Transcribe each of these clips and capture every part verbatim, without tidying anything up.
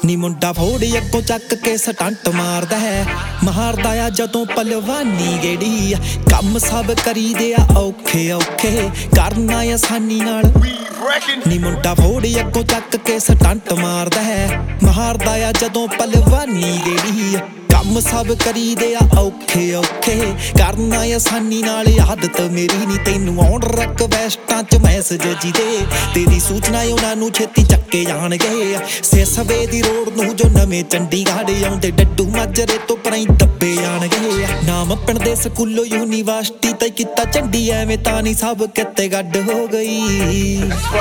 ਨੀ ਮੁੰਡਾ ਫੋੜੀ ਅੱਗੋਂ ਚੱਕ ਕੇ ਸਟੰਟ ਮਾਰਦਾ ਹੈ, ਮਾਰਦਾ ਆ ਜਦੋਂ ਪਲਵਾਨੀ ਗੇੜੀ। ਕੰਮ ਸਭ ਕਰੀਦੇ ਆ ਔਖੇ ਔਖੇ, ਕਰਨਾ ਆਸਾਨੀ ਨਾਲ। ਨੀ ਮੁੰਡਾ ਫੋੜੀ ਅੱਗੋਂ ਚੱਕ ਕੇ ਸਟੰਟ ਮਾਰਦਾ ਹੈ, ਮਾਰਦਾ ਆ ਜਦੋਂ ਪਲਵਾਨੀ ਗੇੜੀ। ਕੰਮ ਸਭ ਕਰੀਦੇ ਆ ਔਖੇ ਔਖੇ, ਕਰਨਾ ਆਸਾਨੀ ਨਾਲ। ਆਦਤ ਮੇਰੀ ਨੀ ਤੈਨੂੰ ਆਉਣ ਰੱਖ ਵੈਸਟਾਂ ਚ ਮੈਸੇਜ ਜਿਹਦੇ, ਤੇਰੀ ਸੂਚਨਾ ਉਹਨਾਂ ਨੂੰ ਛੇਤੀ ਚੱਕੇ ਜਾਣਗੇ। ਸੇਸਵੇ ਦੀ ਰੋਡ ਨੂੰ ਜੋ ਨਵੇਂ ਚੰਡੀਗੜ੍ਹ ਆਉਂਦੇ, ਡੱਡੂ ਮਾਜਰੇ ਤੋਂ ਪਰਾਂ ਦੱਬੇ ਜਾਣਗੇ। ਨਾਮ ਪਿੰਡ ਦੇ ਸਕੂਲੋਂ ਯੂਨੀਵਰਸਿਟੀ ਤੱਕ ਕੀਤਾ ਝੰਡੀ, ਐਵੇਂ ਤਾਂ ਨੀ ਸਭ ਕਿਤੇ ਗੱਡ ਹੋ ਗਈ।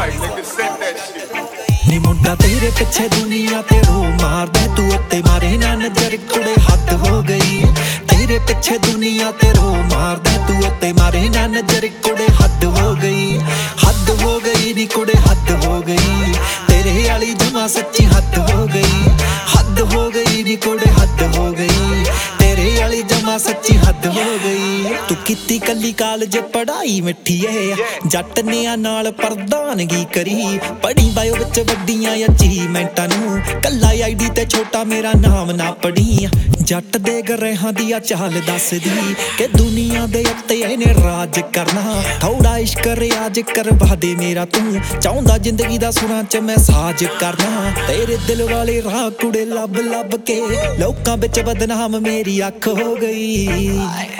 ਨੀ ਮੁੰਡਾ ਤੇਰੇ ਪਿੱਛੇ ਦੁਨੀਆ ਤੇ ਰੋ ਮਾਰਦਾ, ਤੂੰ ਉੱਤੇ ਮਾਰੇ ਨਾ ਨਜ਼ਰ ਕੁੜੇ ਹੱਦ ਹੋ ਗਈ। ਤੇਰੇ ਪਿੱਛੇ ਦੁਨੀਆ ਤੇ ਰੋ ਮਾਰਦਾ, ਤੂੰ ਉੱਤੇ ਮਾਰੇ ਨਾ ਨਜ਼ਰ ਕੁੜੇ ਹੱਦ ਹੋ ਗਈ। ਹੱਦ ਹੋ ਗਈ ਨੀ ਕੁੜੇ ਹੱਦ ਹੋ ਗਈ, ਤੇਰੇ ਵਾਲੀ ਜਮਾ ਸੱਚੀ ਹੱਦ ਹੋ ਗਈ। ਹੱਦ ਹੋ ਗਈ ਨੀ ਕੁੜੇ ਹੱਦ ਹੋ ਗਈ, ਤੇਰੇ ਵਾਲੀ ਜਮਾ ਸੱਚੀ ਹੱਦ ਹੋ ਗਈ। ਤੂੰ ਕੀਤੀ ਕੱਲੀ ਕਾਲਜ ਪੜ੍ਹਾਈ ਮਿੱਠੀ ਏ, ਜੱਟ ਨੇ ਆ ਨਾਲ ਪ੍ਰਧਾਨਗੀ ਕਰੀ। ਪੜ੍ਹੀ ਬਾਇਓ ਵਿੱਚ ਵੱਡੀਆਂ ਅਚੀਵਮੈਂਟਾਂ ਨੂੰ, ਕੱਲਾ ਆਈਡੀ ਤੇ ਛੋਟਾ ਮੇਰਾ ਨਾਮ ਨਾ ਪੜ੍ਹੀ। ਜੱਟ ਦੇ ਗਰੇਹਾਂ ਦੀ ਆ ਚਾਲ ਦੱਸਦੀ ਕਿ ਦੁਨੀਆ ਦੇ ਉੱਤੇ ਇਹਨੇ ਰਾਜ ਕਰਨਾ। ਥੋੜਾ ਇਸ਼ਕ ਰਿਆਜ ਕਰਵਾ ਦੇ ਮੇਰਾ ਤੂੰ, ਚਾਹੁੰਦਾ ਜ਼ਿੰਦਗੀ ਦਾ ਸੁਰਾਂ ਚ ਮੈਂ ਸਾਜ ਕਰਨਾ। ਤੇਰੇ ਦਿਲ ਵਾਲੇ ਰਾਹ ਕੁੜੇ ਲੱਭ ਲੱਭ ਕੇ, ਲੋਕਾਂ ਵਿੱਚ ਬਦਨਾਮ ਮੇਰੀ ਅੱਖ ਹੋ ਗਈ।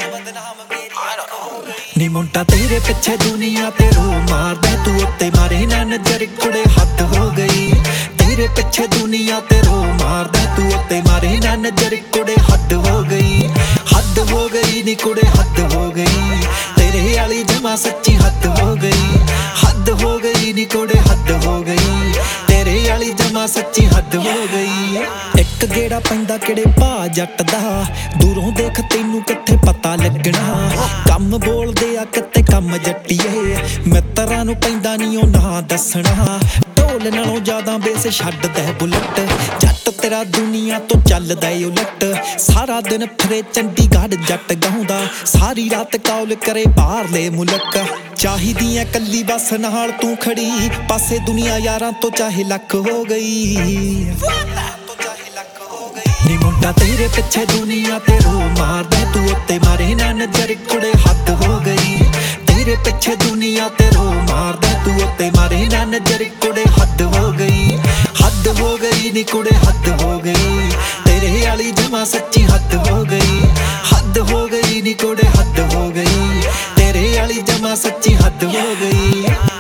ਨੀ ਮੁੰਡਾ ਤੇਰੇ ਪਿੱਛੇ ਦੁਨੀਆ ਤੇ ਰੋ ਮਾਰਦਾ, ਤੂੰ ਉੱਤੇ ਮਾਰੇ ਨਾ ਨਜ਼ਰ ਕੁੜੇ ਹੱਦ ਹੋ ਗਈ। ਤੇਰੇ ਪਿੱਛੇ ਦੁਨੀਆ ਤੇ ਰੋ ਮਾਰਦਾ, ਤੂੰ ਉੱਤੇ ਮਾਰੇ ਨਾ ਨਜ਼ਰ ਕੁੜੇ ਹੱਦ ਹੋ ਗਈ। ਹੱਦ ਹੋ ਗਈ ਨੀ ਕੁੜੇ ਹੱਦ ਹੋ ਗਈ, ਤੇਰੇ ਵਾਲੀ ਜਮਾ ਸੱਚੀ ਹੱਦ ਹੋ ਗਈ। ਹੱਦ ਹੋ ਗਈ ਨੀ ਕੁੜੇ ਹੱਦ ਹੋ ਗਈ, ਤੇਰੇ ਵਾਲੀ ਜਮਾ ਸੱਚੀ ਹੱਦ ਹੋ ਗਈ। ਇੱਕ ਗੇੜਾ ਪੈਂਦਾ ਕਿਹੜੇ ਭਾ ਜੱਟ ਦਾ, ਦੂਰੋਂ ਦੇਖ ਤੈਨੂੰ ਕਿੱਥੇ ਪਤਾ ਲੱਗਣਾ। ਕੰਮ ਬੋਲਦੇ ਆ ਕਿਤੇ ਕੰਮ ਜੱਟੀਏ, ਮਿੱਤਰਾਂ ਨੂੰ ਪੈਂਦਾ ਨੀ ਉਹ ਨਾ ਦੱਸਣਾ। ਢੋਲ ਨਾਲੋਂ ਜ਼ਿਆਦਾ ਬੇਸ ਛੱਡਦਾ ਬੁਲਟ, ਜੱਟ ਤੇਰਾ ਦੁਨੀਆ ਤੋਂ ਚੱਲਦਾ ਏ ਉਲਟ। ਸਾਰਾ ਦਿਨ ਫਿਰੇ ਚੰਡੀਗੜ੍ਹ ਜੱਟ ਗਾਉਂਦਾ, ਸਾਰੀ ਰਾਤ ਕਾਲ ਕਰੇ ਬਾਹਰਲੇ ਮੁਲਕ। ਚਾਹੀਦੀ ਐ ਕੱਲੀ ਬੱਸ ਨਾਲ ਤੂੰ ਖੜੀ, ਪਾਸੇ ਦੁਨੀਆ ਯਾਰਾਂ ਤੋਂ ਚਾਹੇ ਲੱਖ ਹੋ ਗਈ। ਨੀ ਮੁੰਡਾ ਤੇਰੇ ਪਿੱਛੇ ਦੁਨੀਆ ਤੇ ਰੋ ਮਾਰਦਾ, ਤੂੰ ਉੱਤੇ ਮਾਰੇ ਨਾ ਨਜ਼ਰ ਕੁੜੇ ਹੱਦ ਹੋ ਗਈ। ਤੇਰੇ ਪਿੱਛੇ ਦੁਨੀਆ ਤੇ ਰੋ ਮਾਰਦਾ, ਤੂੰ ਉੱਤੇ ਮਾਰੇ ਨਾ ਨਜ਼ਰ ਕੁੜੇ ਹੱਦ ਹੋ ਗਈ। ਹੱਦ ਹੋ ਗਈ ਨੀ ਕੁੜੇ ਹੱਦ ਹੋ ਗਈ, ਤੇਰੇ ਵਾਲੀ ਜਮਾ ਸੱਚੀ ਹੱਦ ਹੋ ਗਈ। ਹੱਦ ਹੋ ਗਈ ਨੀ ਕੁੜੇ ਹੱਦ ਹੋ ਗਈ, ਤੇਰੇ ਵਾਲੀ ਜਮਾ ਸੱਚੀ ਹੱਦ ਹੋ ਗਈ।